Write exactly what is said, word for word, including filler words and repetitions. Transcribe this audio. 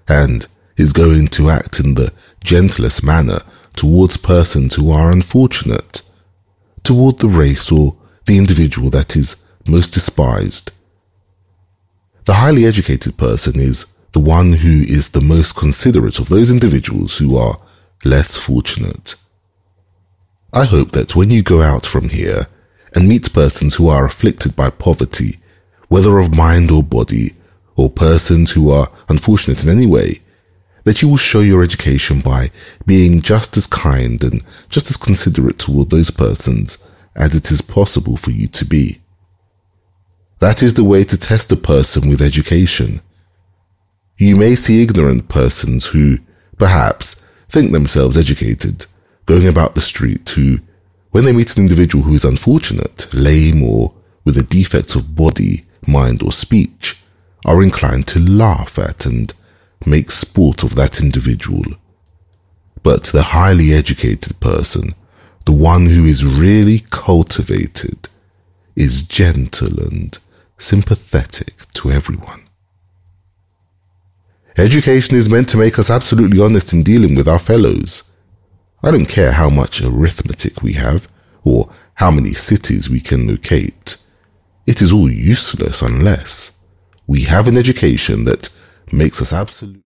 and is going to act in the gentlest manner towards persons who are unfortunate, toward the race or the individual that is most despised. The highly educated person is the one who is the most considerate of those individuals who are less fortunate. I hope that when you go out from here and meet persons who are afflicted by poverty, whether of mind or body, or persons who are unfortunate in any way, that you will show your education by being just as kind and just as considerate toward those persons as it is possible for you to be. That is the way to test a person with education. You may see ignorant persons who, perhaps, think themselves educated, going about the street who, when they meet an individual who is unfortunate, lame, or with a defect of body, mind, or speech, are inclined to laugh at and make sport of that individual. But the highly educated person, the one who is really cultivated, is gentle and sympathetic to everyone. Education is meant to make us absolutely honest in dealing with our fellows. I don't care how much arithmetic we have, or how many cities we can locate. It is all useless unless we have an education that makes us absolutely